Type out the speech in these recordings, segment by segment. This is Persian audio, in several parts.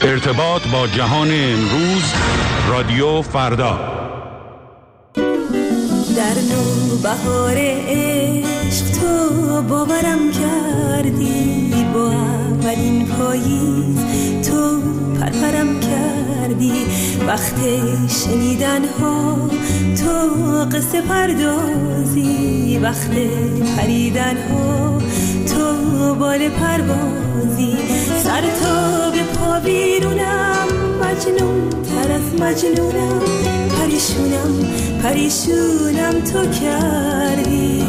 ارتباط با جهان امروز، رادیو فردا. در نوبهار عشق تو باورم کردی، با اولین پاییز تو پرپرم کردی. وقت شنیدن ها تو قصه پردازی، وقت پریدن ها تو بال پروازی. سر تا به پا بیرونم، مجنون تر از مجنونم، پریشونم تو کردی.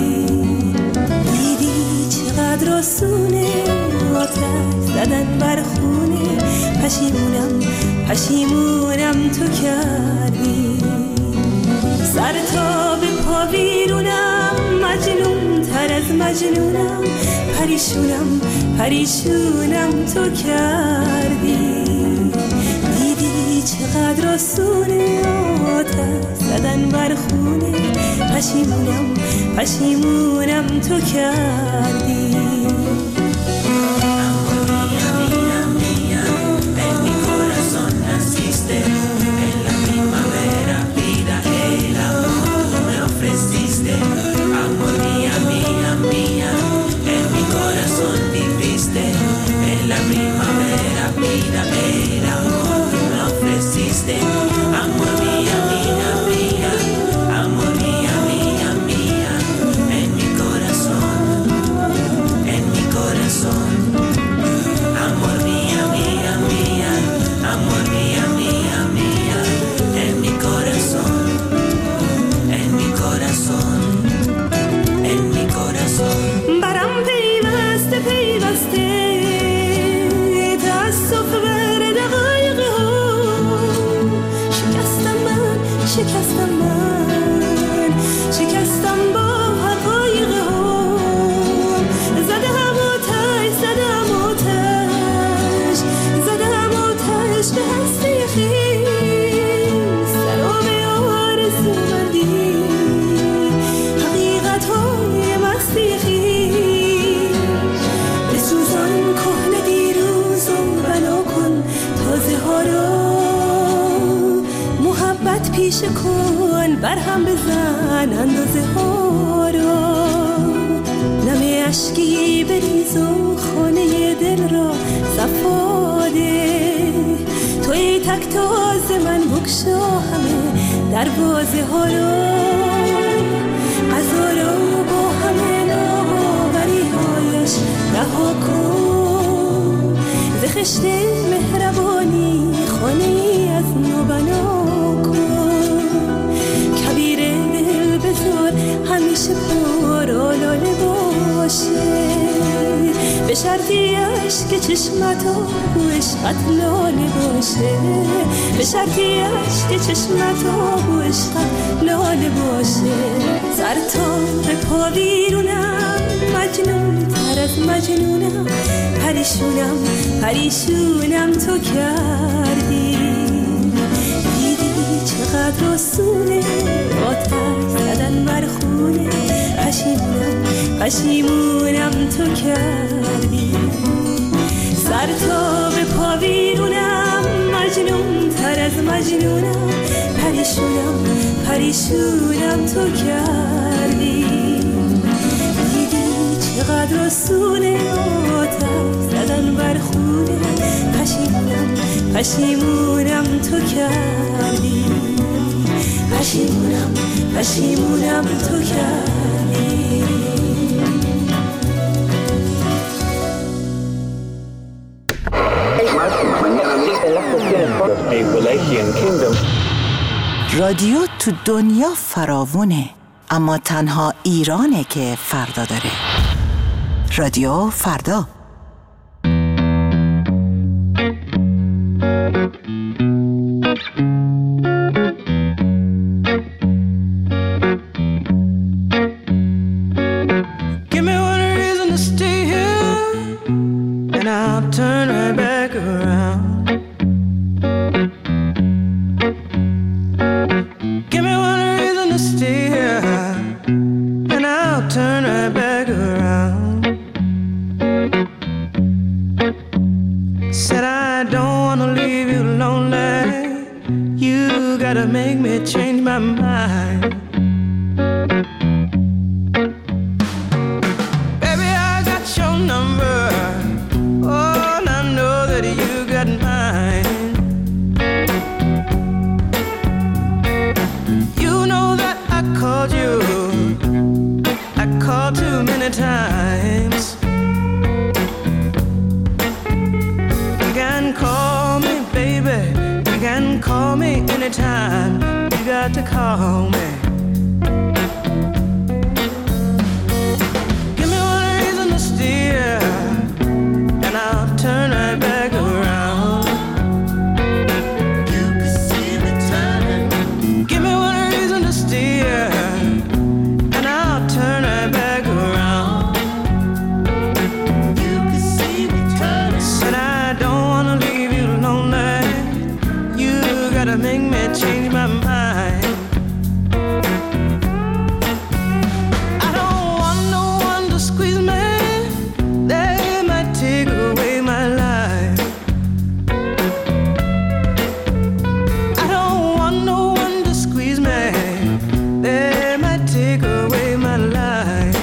دیدی چقدر آسونه آتش زدن بر خونه، پشیمونم تو کردی. سر تا به پا بیرونم، مجنون تر از مجنونم، پریشونم تو کردی. دیدی چقدر آسونه آتش زدن بر خونه، پشیمونم تو کردی. برهم بزن اندازه ها را، نم اشکی بریز و خانه دل را صفاده. توی تک تاز من بکشا همه دروازه ها را، قضا را با همه ناباوری هایش رها کن. ز خشت مهربانی خانه ای از نو بنا کن. همیشه پرآلاله باشه، به شرطی عشق چشمتا و عشقت لاله باشه، به شرطی عشق چشمتا و عشقت لاله باشه. سر تا به پا بیرونم، مجنون تر از مجنونم، پریشونم تو کردی. دیدی چقدر آسونه آتش زدن بر خونه، پشیمونم تو کردی. سر تا به پا بیرونم، مجنون تر از مجنونم، پریشونم تو کردی. دیدی چقدر آسونه آتش زدن بر خونه، پشیمونم تو کردی. پشیمونم تو کردی. رادیو تو دنیا فراوونه، اما تنها ایرانه که فردا داره. رادیو فردا. Said I don't wanna leave you lonely. You gotta make me change my mind. Baby, I got your number. Oh, and I know that you got mine. You know that I called you. I called too many times. You can call me, baby. You can call me anytime. You got to call me. Give me one reason to steer, and I'll turn right back around. You can see me turning. Give me one reason to steer, and I'll turn right back around. You can see me turning. Said I don't wanna leave you lonely. You gotta make me change my mind. I don't want no one to squeeze me. They might take away my life. I don't want no one to squeeze me. They might take away my life.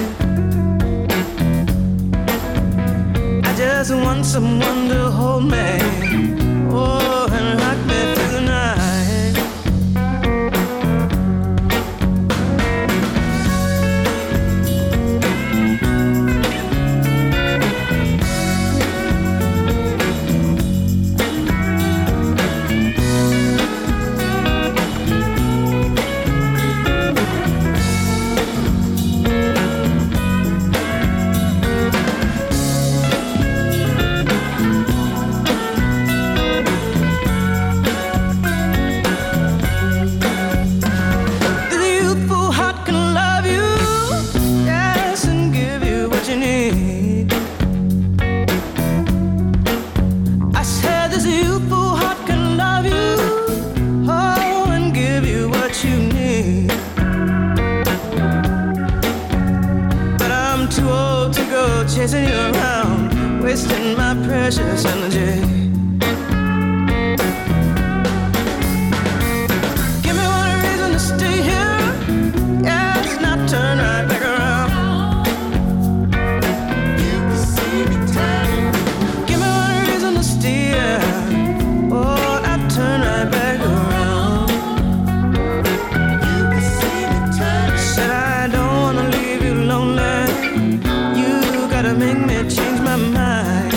I just want someone to hold me. Oh, and rock me through the night. The youthful heart can love you, yes, and give you what you need. I said this youthful heart can love you, oh, and give you what you need. But I'm too old to go chasing you around, wasting my precious energy. Give me one reason to stay here, yes, not turn right back around. You can see me turning. Give me one reason to steer, oh, not turn right back around. You can see me turning. Said I don't wanna leave you lonely. You gotta make me change my mind.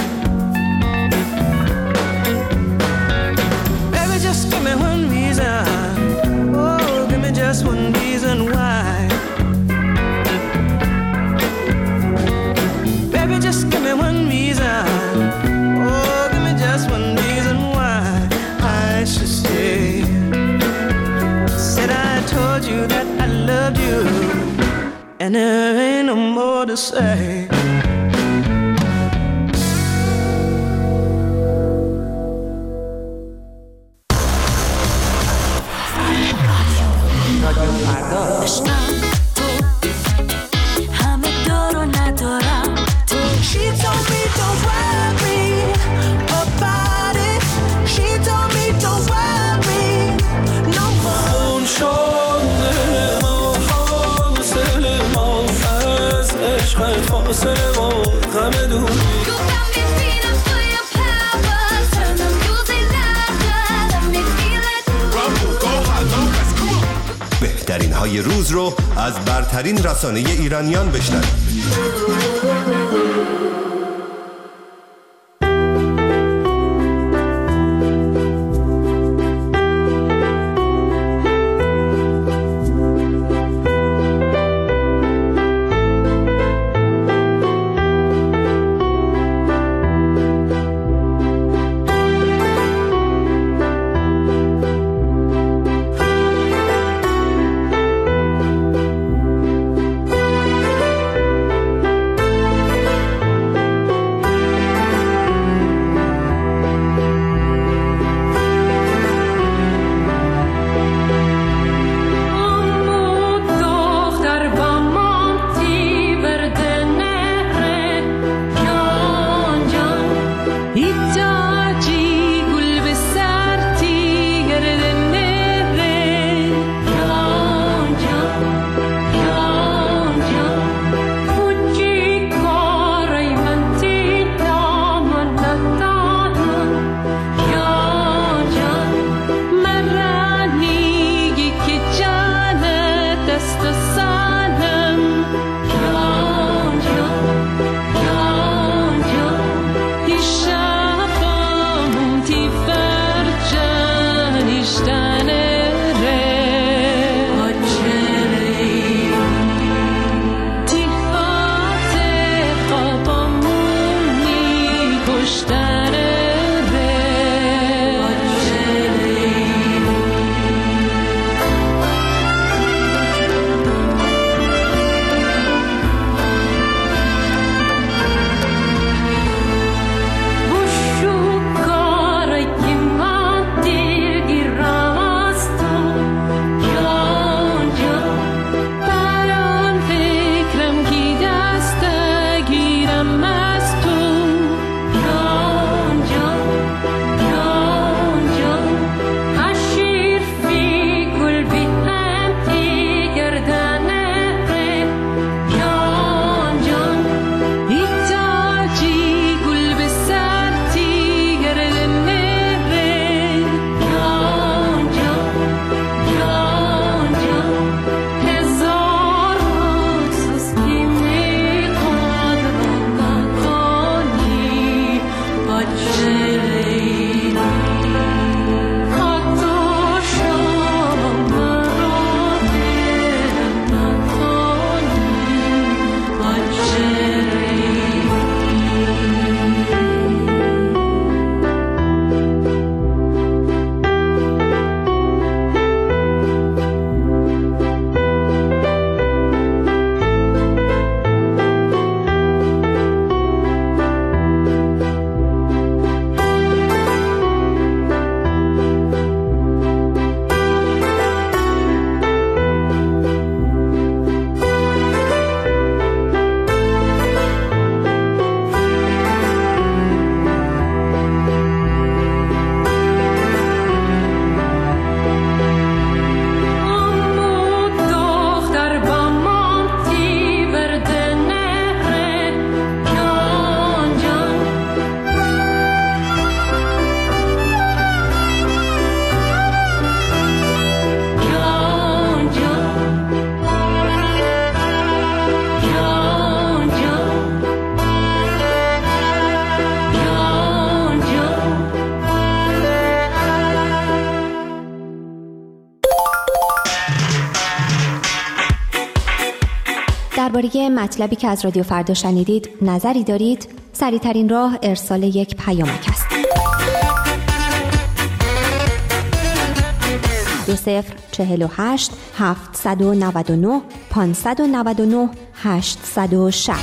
Baby, just give me one reason. Oh, give me just one reason why. Baby, just give me one reason. Oh, give me just one reason why I should stay. Said I told you that I loved you, and there ain't no more to say. عشقم تو همه دارو ندارم تو. She told me don't worry about it. She told me don't worry no more. اون شده ما فاصله ما از عشقت فاصله ما غم دوری. You got me feeling for your power. Turn the music louder. Let me feel it. بهترین های روز رو از برترین رسانه ایرانیان بشنوید. درباره مطلبی که از رادیو فردا شنیدید نظری دارید؟ سریع‌ترین راه ارسال یک پیامک است. 2048 799 599 860.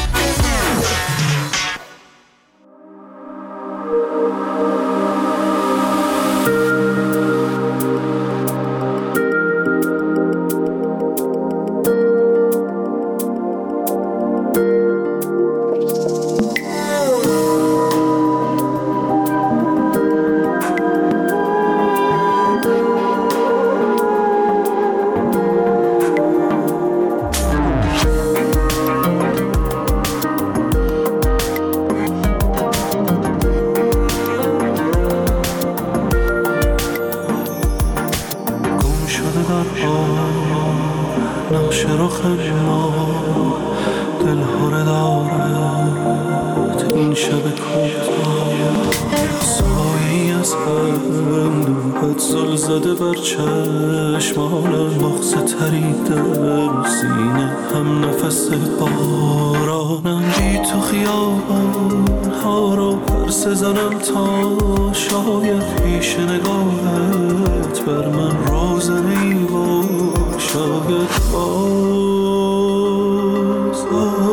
نقش رخ ما دلهوره دارد این شب کوتاه، سایه‌ای از هم دوبت زل زده بر چشمانم، مغز تریده سینه هم نفس بارانم، بی تو خیابان ها رو پرس زنم تا شاید پیش نگاهت بر من روزنی و شاید باز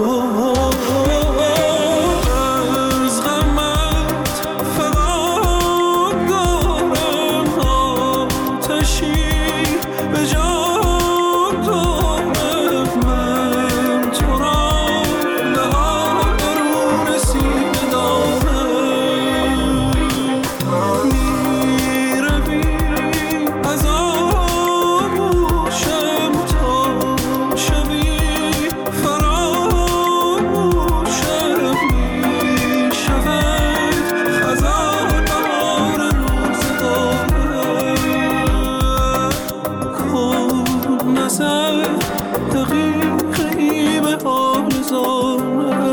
از غمت فقط دارم آتشی به جان دارم، من تو را درون سینه دارم، میروی از آغوشم تا شبی فراموشم میشود خزان بهار روزگارم، کن نظر دقیقی به آرزوام.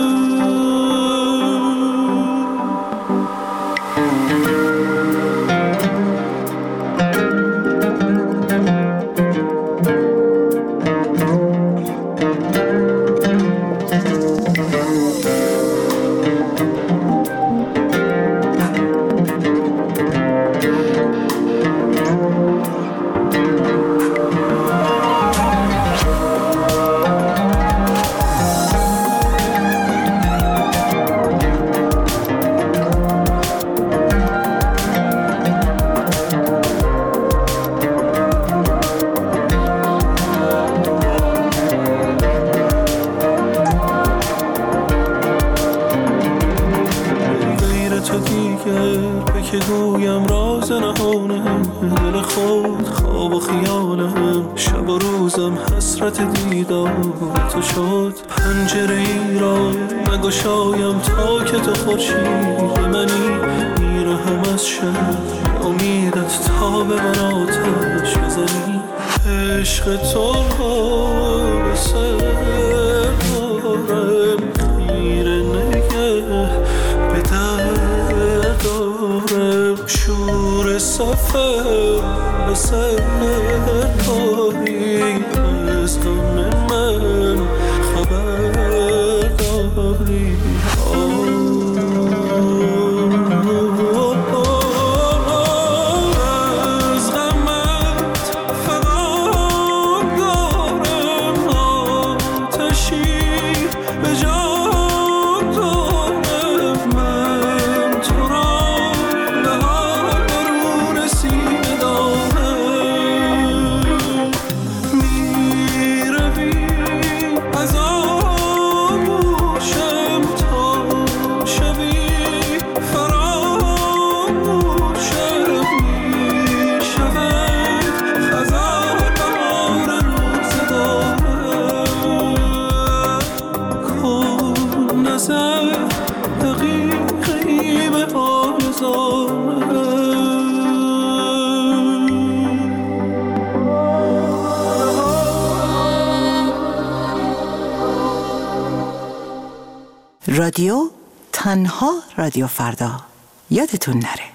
گویم راز نهانم، دل خود خواب و خیالم، شب و روزم حسرت دیدار تو شد، پنجره ای را نگشایم تا که تو خورشید منی، میرهم از شب امیدت تا به من آتش بزنی، عشق تو را به سر دارم، خیره نگه به در دارم، شور سفر به سر داری، از غم من خبر داری، از غمت فقط دارم آتشی به جان دارم، من تو را درون سینه دارم، میروی از آغوشم تا شبی فراموشم میشود خزان بهار روزگارم، کن نظر دقیقی به آرزوام. رادیو تنها رادیو فردا، یادتون نره.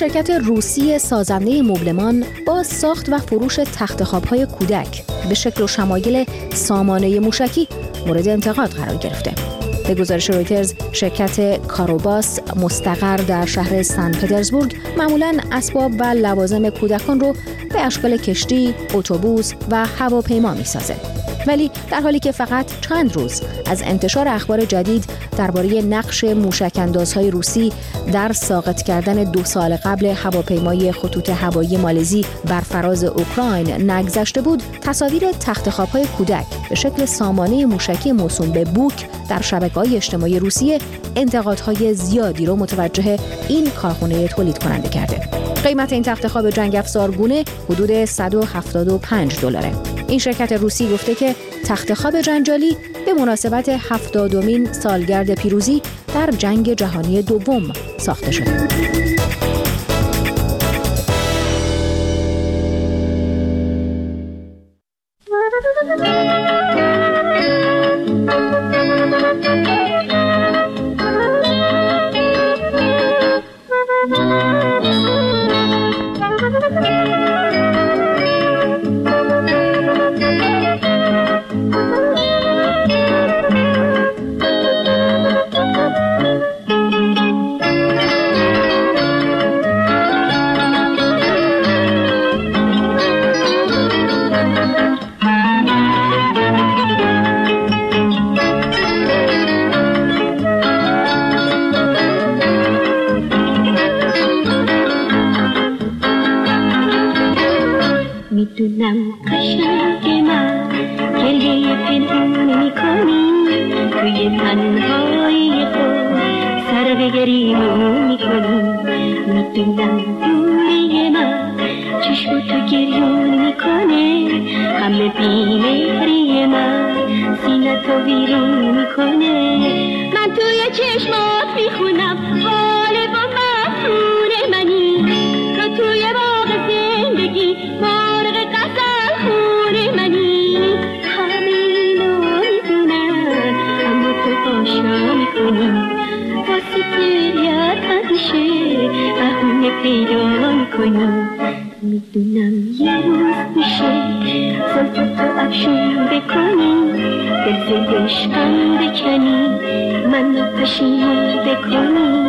شرکت روسی سازنده مبلمان با ساخت و فروش تخت خواب‌های کودک به شکل و شمایل سامانه موشکی مورد انتقاد قرار گرفته. به گزارش رویترز، شرکت کاروباس مستقر در شهر سن پترزبورگ معمولاً اسباب و لوازم کودکان رو به اشکال کشتی، اتوبوس و هواپیما می‌سازه. ولی در حالی که فقط چند روز از انتشار اخبار جدید درباره نقش موشک‌اندازهای روسی در ساقط کردن 2 سال قبل هواپیمای خطوط هوایی مالزی بر فراز اوکراین نگذشته بود، تصاویر تخت خواب‌های کودک به شکل سامانه موشکی موسوم به بوک در شبکه‌های اجتماعی روسیه انتقادهای زیادی رو متوجه این کارخانه تولید کننده کرده. قیمت این تخت خواب جنگ افزارگونه حدود $175. این شرکت روسی گفته که تخت خواب جنجالی به مناسبت 70مین سالگرد پیروزی در جنگ جهانی دوم ساخته شده. میدونم قشنگ من گریه پنهون میکنی، توی تنهایی خود سر به گریمون میکنی. میدونم دوری من چشم تو گریون میکنه، همه بیمهری من سینه تو ویرون میکنه. من توی چشمات میخونم حال با مفتون منی، تو توی باغ زندگی مرغ غزل خون منی. همه اینو میدونم اما تو آشنا میکنی، واسه گریت همیشه بهونه پیدا میکنی. میدونم یه روز میشه زلفتو افشون بکنی، دل ز عشقم بکنی، منو پشیمون بکنی.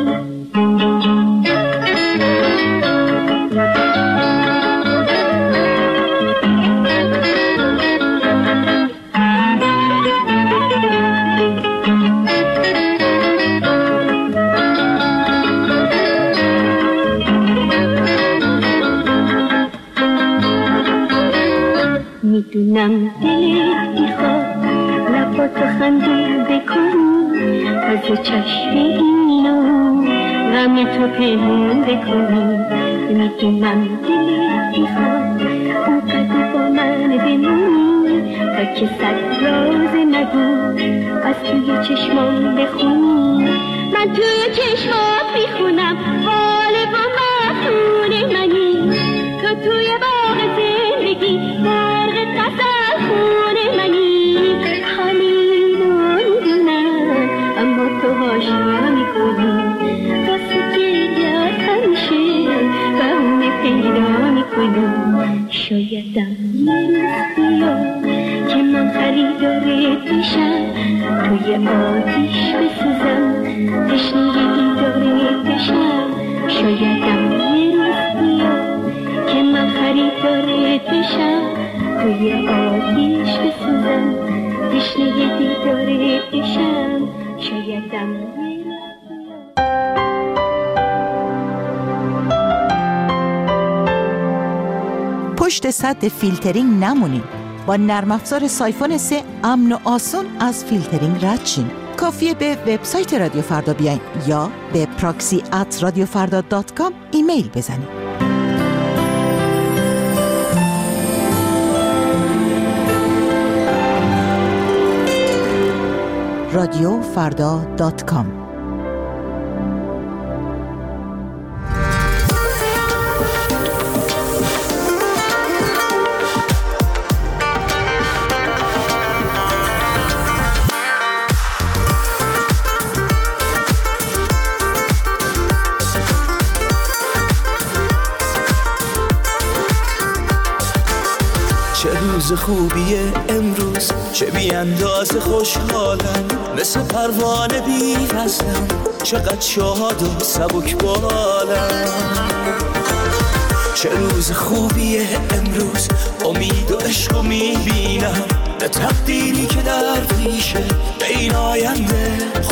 میدونم دلت میخواد لباتو خنده بکنی، از چشم اینو غم تو پنهون بکنی. میدونم دلت میخواد اونقدر با من بمونی، تا که صد راز نگو از توی چشمان بخونی. من توی چشمات میخونم حال با مفتون منی، تو توی باغ زندگی مرغ غزل خون منی. همینو میدونم اما تو آشنا میکنی، واسه گریت همیشه بهونه پیدا میکنی. شایدم یه روز بیاد که من خریدارت بشم، توی آتیش بسوزم تشنه دیدارت بشم. شایدم یه روز بیاد که من خریدارت بشم، توی آتیش بسوزم تشنه دیدارت بشم. شایدم پشت سد فیلترینگ نمونید. با نرم افزار سایفون 3 امن و آسان از فیلترینگ رد شین. کافیه به وبسایت رادیو فردا بیاین یا به proxy@radiofarda.com ایمیل بزنید. radiofarda.com روز خوبیه امروز، چه بی اندازه خوشحالم، مثل پروانه بی وزنم، چقدر شاد و سبک بالم. چه روز خوبیه امروز، امید و عشق رو میبینم، به تقدیری که در پیشه، به این آینده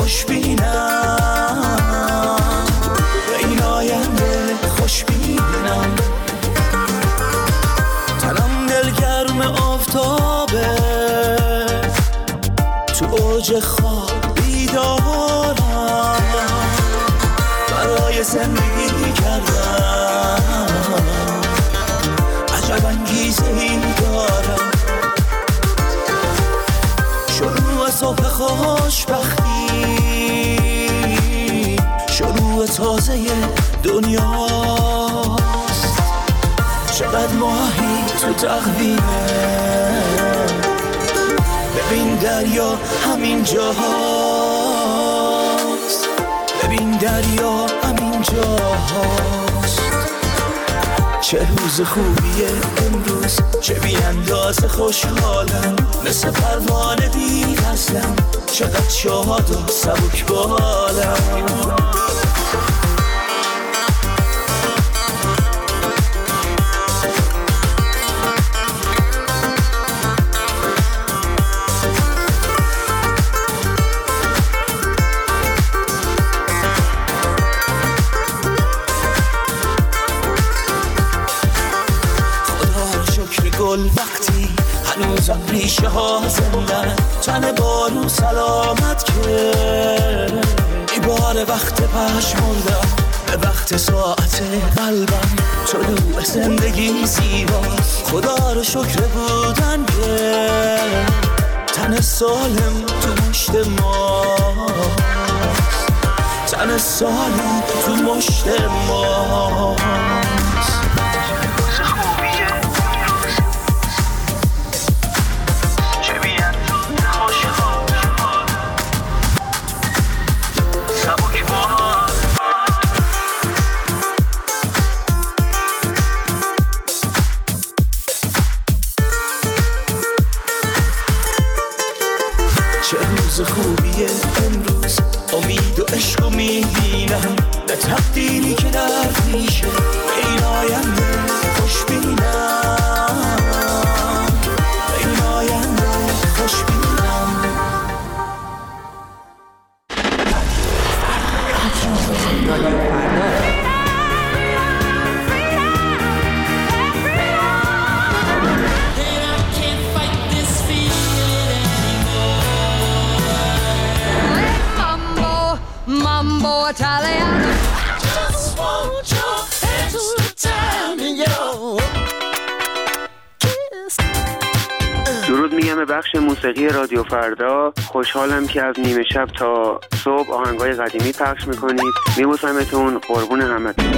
خوشبینم، به این آینده خوشبینم. تنم دلگرم آفتابه، تو اوج خواب بیدارم، برای زندگی کردم عجب انگیزه ای دارم. شروع صبح خوشبختی، شروع تازه دنیاست، چقدر ماهی تو تقویمه، ببین دریا همین جاست، ببین دریا همین جاست. چه روز خوبیه امروز، چه بی اندازه خوشحالم، مثل پروانه بی وزنم، چقدر شاد و سبک بالم. گل وقتی هنوزم ریشه ها زندن، تن بارو سلامت که ای بار وقت پشمردم، به وقت ساعت قلبم طلوع زندگی زیباست. خدا رو شکر بودن که تن سالم تو مشت ماست، تن سالم تو مشت ماست. خوبیه امروز، امید و عشق رو میبینم، به تقدیری که در پیشه، به این آینده خوشبینم، به این آینده خوشبینم. Mambo Italiano. Just want your hands to tell me your kiss. درود میگم به بخش موسیقی رادیو فردا. خوشحالم که از نیمه شب تا صبح آهنگای قدیمی پخش میکنید. میبوسمتون، قربون همتون.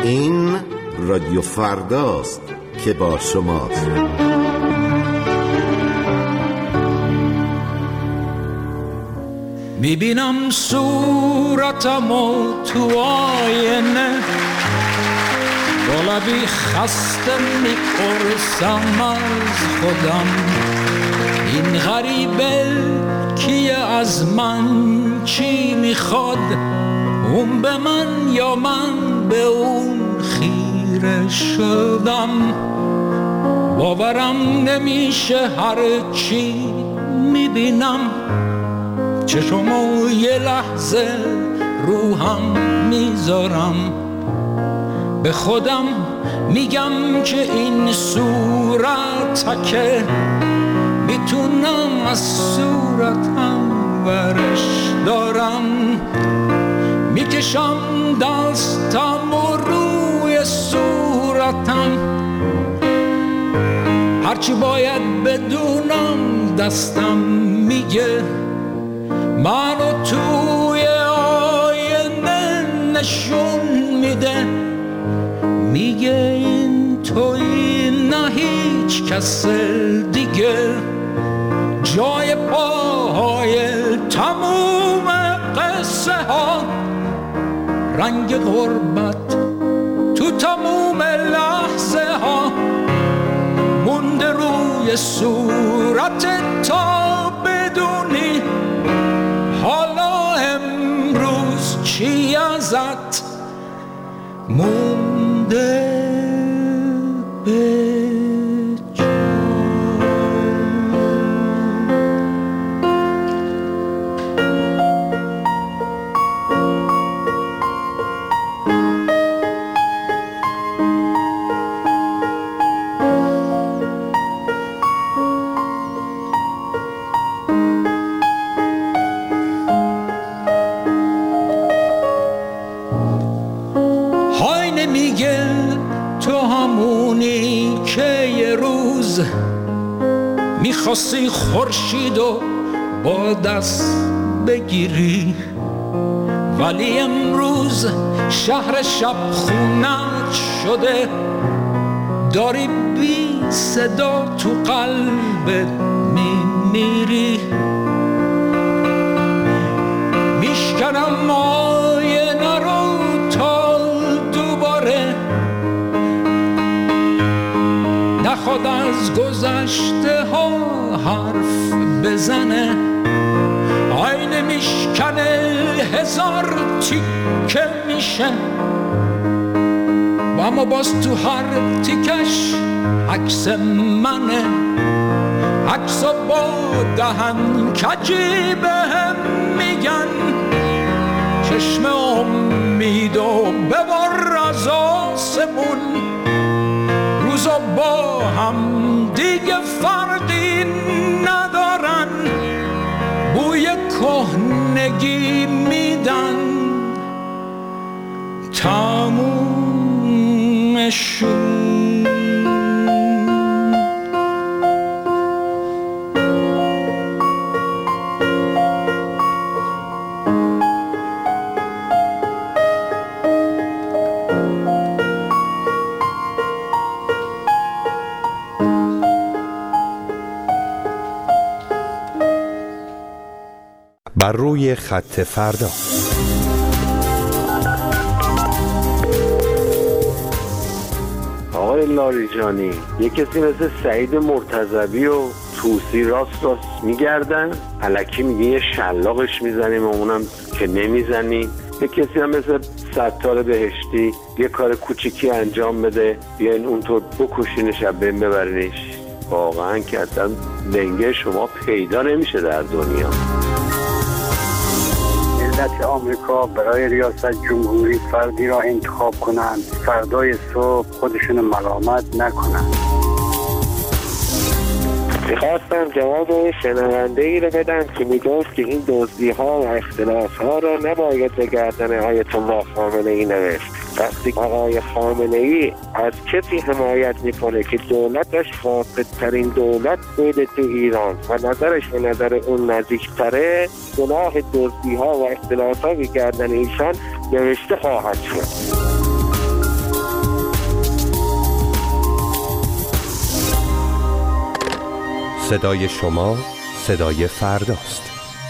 این رادیو فرداست که با شماست. میبینم صورتمو تو آینه، با لبی خسته میپرسم از خودم این غریبه کیه، از من چی میخواد، اون به من یا من به اون خیره شدم. باورم نمیشه هر چی میبینم، چشمو یه لحظه روحم میذارم، به خودم میگم که این صورتکه میتونم از صورتم ورش دارم. میکشم دستم و روی صورتم، هرچی باید بدونم دستم میگه، منو توی آینه نشون میده، میگه این توی نه هیچ کس دیگه، جای پاهای تموم قصه ها، رنگ غربت تو تموم لحظه ها، مونده روی صورت تا بدونی حالا امروز چی ازت مونده به میخواستی خورشیدو با دست بگیری، ولی امروز شهر شب خونت شده، داری بی صدا تو قلبت میمیری. میشکنم آینه رو تا دوباره نخواد از گذشته ها حرف بزنه، آینه میشکنه هزار تیکه میشه، و اما باز تو هر تیکش عکس منه، عکس با دهن کجی بهم میگن، چشم امیدو ببر از آسمون، روزا با هم دیگه فرقی ندارن، بوی کهنگی میدن، تمومشون. بر روی خط فردا. آقای لاریجانی، یه کسی مثل سعید مرتضوی و توسی راست میگردن، الکی میگه یه شلاقش میزنیم و اونم که نمیزنی. یه کسی هم مثل ستار بهشتی یه کار کوچیکی انجام بده، بیاین اونطور بکشینش و بین ببرینش. واقعا که اصلا لنگه شما پیدا نمیشه در دنیا. ملت آمریکا برای ریاست جمهوری فردی را انتخاب کنند، فردای صبح خودشون ملامت نکنند. میخواستم جواب شنونده ای رو بدم که میگفت که این دزدی ها و اختلاف ها را نباید به گردن آیت الله خامنه ای نوشت. وقتی آقای خامنه ای از کسی حمایت میکنه که دولتش فاسدترین دولت بوده تو ایران و نظرش به نظر اون نزدیکتره، گناه دزدی ها و اختلاف ها به گردن ایشان نوشته خواهد شد. صدای شما صدای فرداست.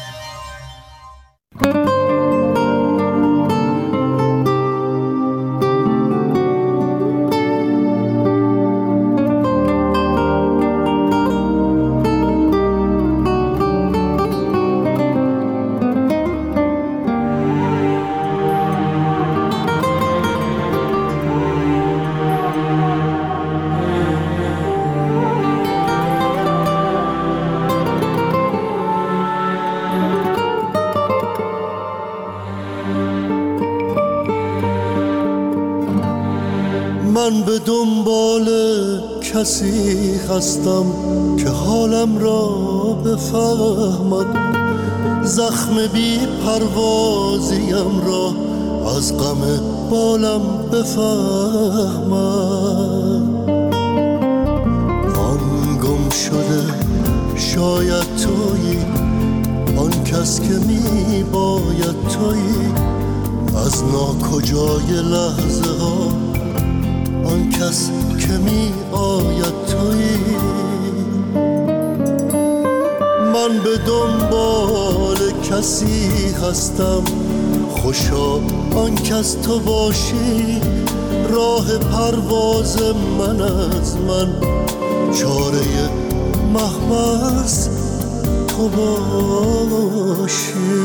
من به دنبال کسی هستم که حالم را بفهمد، زخم بی پروازیم را از غم بالم بفهمد. آن گم شده شاید تویی، آن کس که می باید تویی، از ناکجای لحظه ها آن کس که می آید تویی. من به دنبال کسی هستم، خوشا آن کس تو باشی، راه پرواز من از من، چاره محبس تو باشی.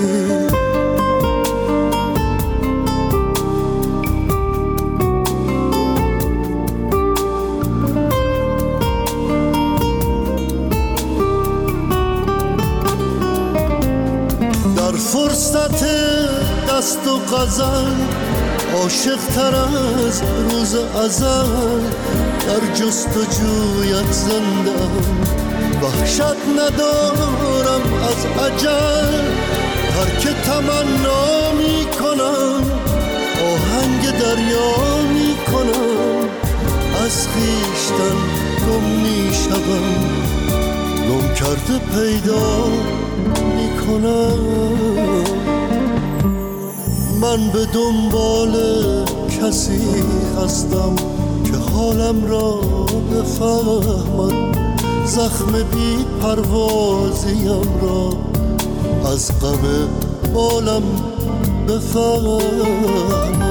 فرصت دست و غزل عاشق تر از روز ازل، در جستجویت زندم، وحشت ندارم از اجل، ترک تمنا می کنم، آهنگ دریا می کنم، از خویشتن گم می شدم، گم کرده پیدا می کنم. من به دنبال کسی هستم که حالم را بفهمد، زخم بی پروازیم را از غم بالم بفهمد.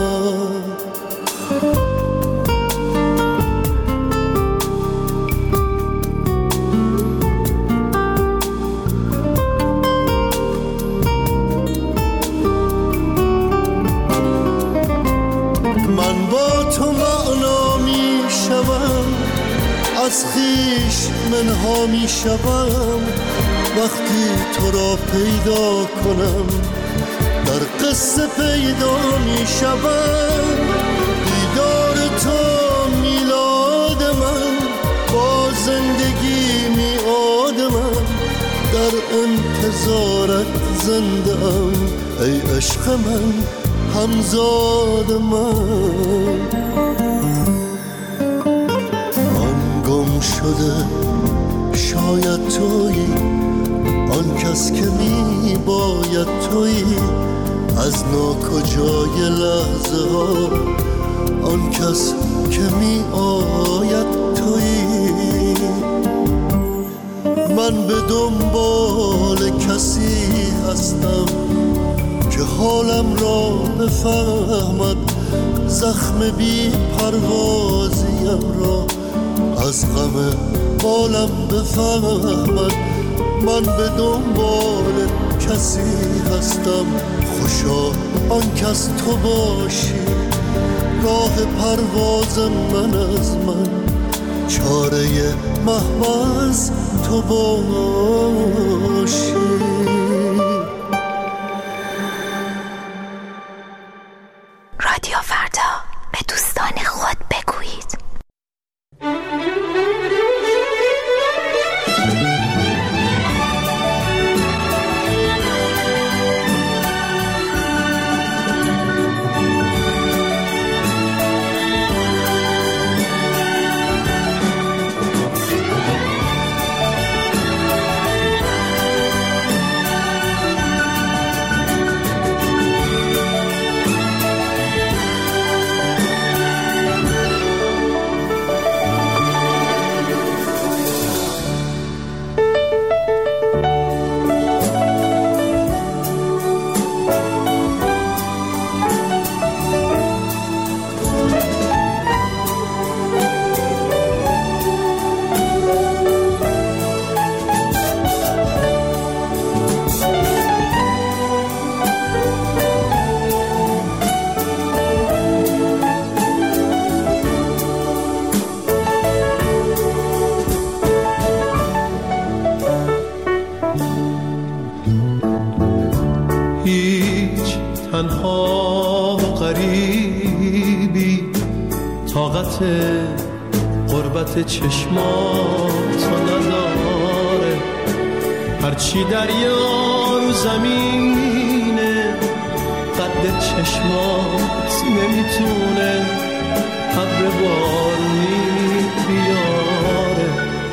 از خویش منها می شوم، وقتی تو را پیدا کنم، در قصه پیدا می شوم. دیدار تو میلاد من، با زندگی میعاد من، در انتظارت زنده ام، ای عشق من، همزاد من. شده شاید تویی، آن کس که می باید تویی، از ناکجای لحظه ها آن کس که می آید تویی. من به دنبال کسی هستم که حالم را بفهمد، زخم بی پروازیم را از غم بالم بفهمد. من به دنبال کسی هستم، خوشا آن کس تو باشی، راه پرواز من از من، چاره محبس تو باشی. رادیو فردا، به دوستان خود بگویید. طاقت غربت چشماتو نداره، هرچی دریا رو زمینه قد چشمات نمیتونه ابر بارونی بیاره.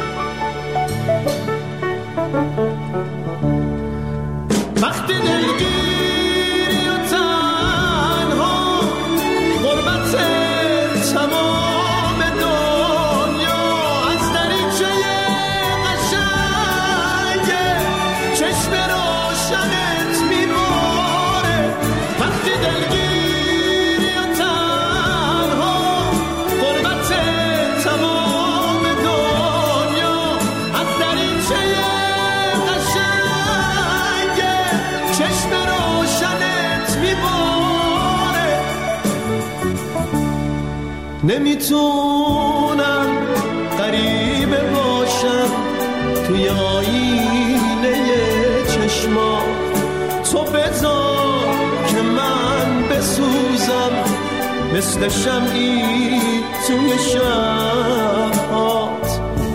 وقتی دلگیری و تنها غربت تمام دنیا از دریچه قشنگه چشم روشنت میباره. وقتی دلگیری و تنها غربت تمام دنیا از دریچه قشنگه چشم روشنت میباره. نمیتونم غریبه باشم توی آینه چشما، تو بذار که من بسوزم مثل شمعی توی شب‌هات.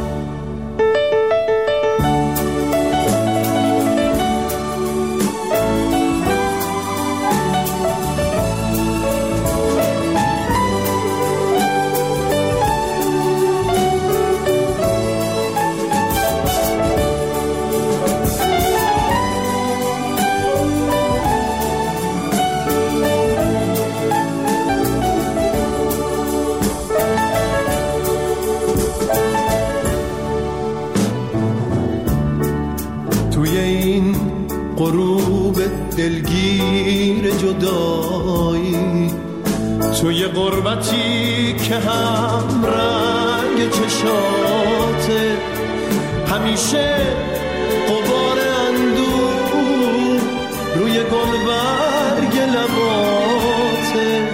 غروب دلگیر جدایی توی غربتی که هم رنگ چشاته، همیشه غبار اندوه روی گلبرگ لباته.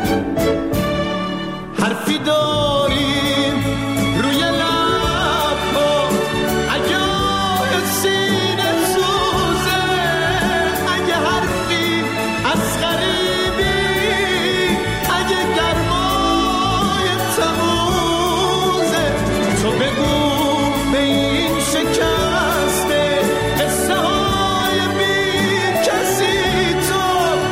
حرفی داریم روی لبات اگه سینه سوزه، اگه حرفی از غریبی، اگه گرمای تموزه، تو بگو به این شکسته قصه های بی کسی، تو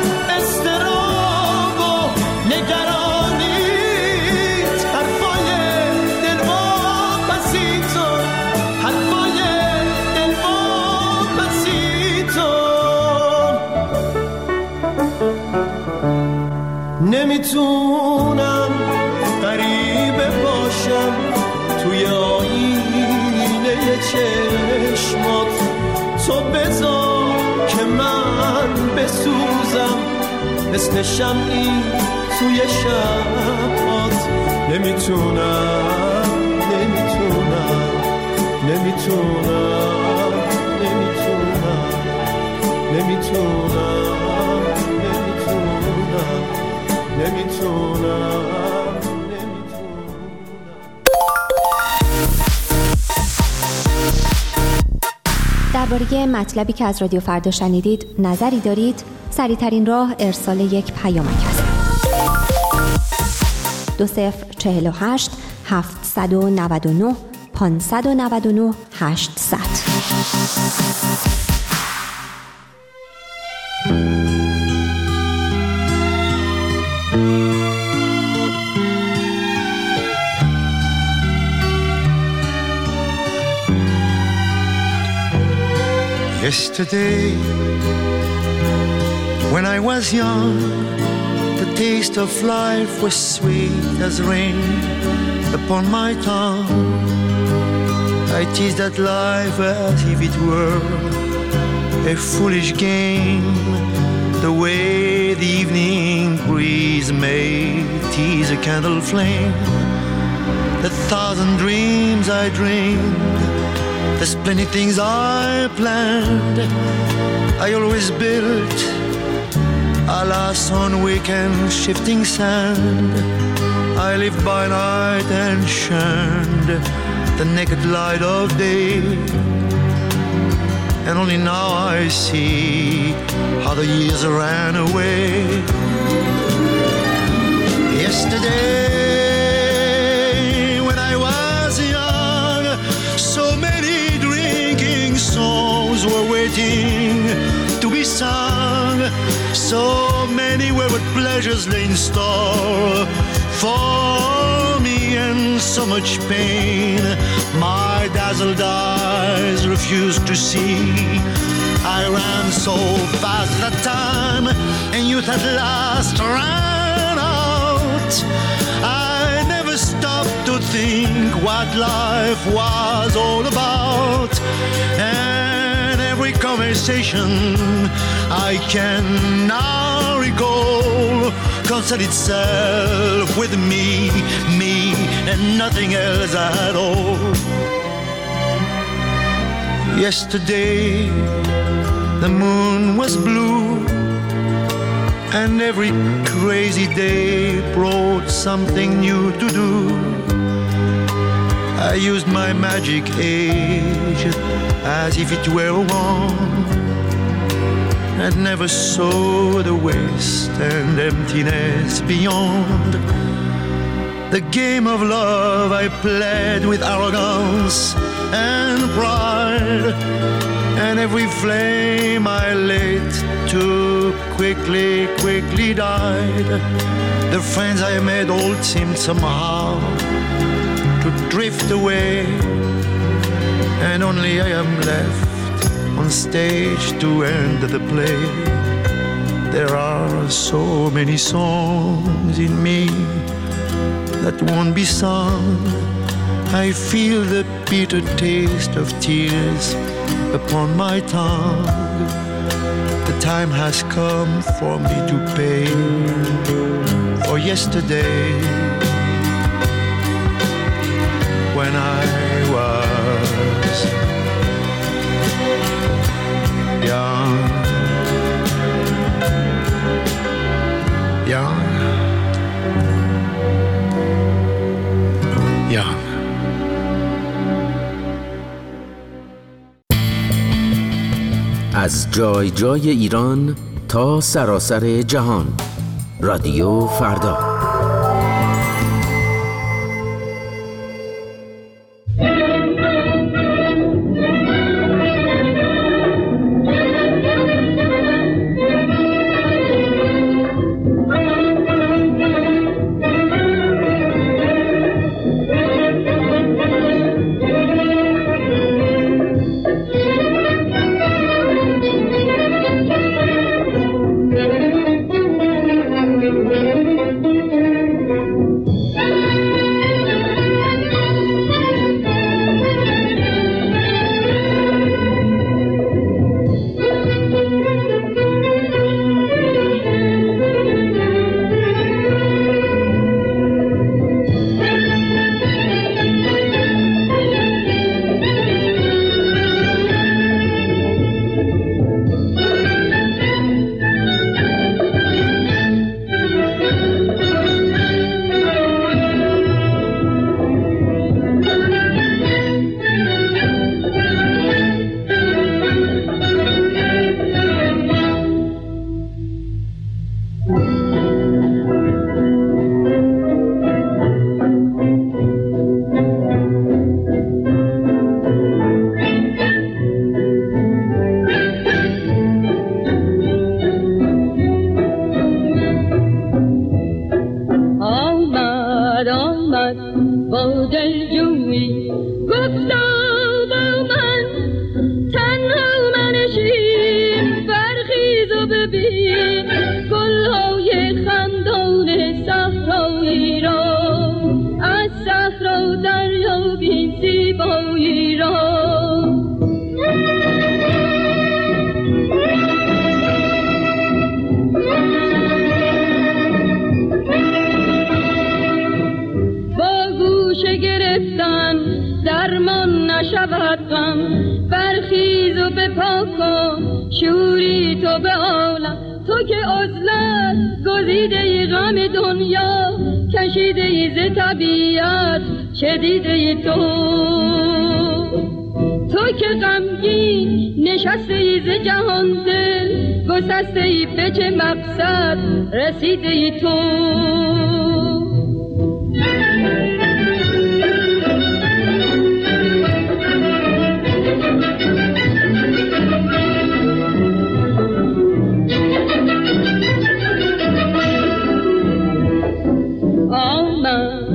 اضطراب و نگرانی، حرفای دلواپسی، تو حرفای دلواپسی، تو نمیتونم غریبه باشم توی آینه چشمات، تو بذار که من بسوزم مثل شمعی توی شبات. نمیتونم نمیتونم نمیتونم نمیتونم نمیتونم نمیتونم. درباره مطلبی که از رادیو فردا شنیدید نظری دارید؟ سریع‌ترین راه ارسال یک پیامک است. 2048 799 599 800. Yesterday, when I was young, the taste of life was sweet as rain upon my tongue. I teased at life as if it were a foolish game, the way the evening breeze may tease a candle flame. The thousand dreams I dreamed, there's plenty things I planned, I always built, alas on weekend shifting sand. I lived by night and shunned the naked light of day, and only now I see how the years ran away. Yesterday pleasures lay in store for me and so much pain my dazzled eyes refused to see. I ran so fast that time and youth at last ran out. I never stopped to think what life was all about, and every conversation I can now recall concerned itself with me and nothing else at all. Yesterday the moon was blue, and every crazy day brought something new to do. I used my magic age as if it were one, and never saw the waste and emptiness beyond. The game of love I played with arrogance and pride, and every flame I lit too quickly died. The friends I made all seemed somehow to drift away, and only I am left on stage to end the play. There are so many songs in me that won't be sung. I feel the bitter taste of tears upon my tongue. The time has come for me to pay for yesterday, when I was young. از جای جای ایران تا سراسر جهان، رادیو فردا.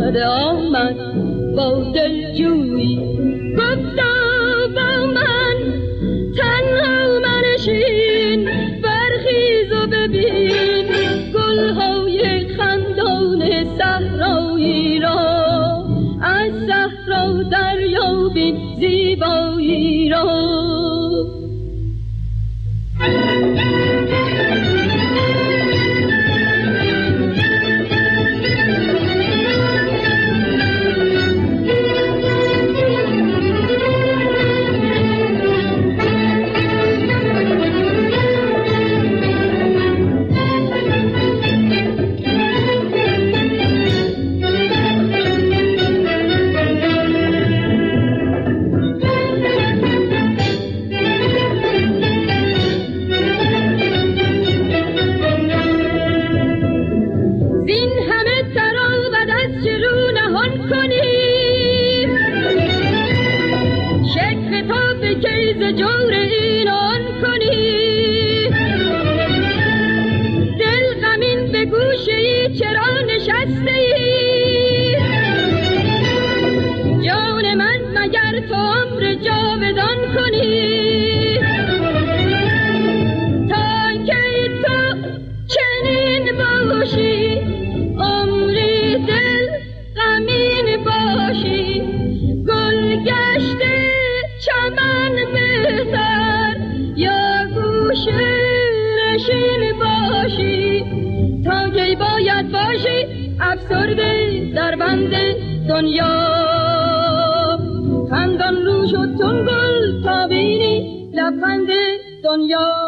بعد آمد با دلجویی گفتا با من تنها منشین برخیز و ببین گلهای خندان صحرایی را از صحرا دریابی زیبایی را در بند دنیا خندان روش و تنگل تا بینی لبخند دنیا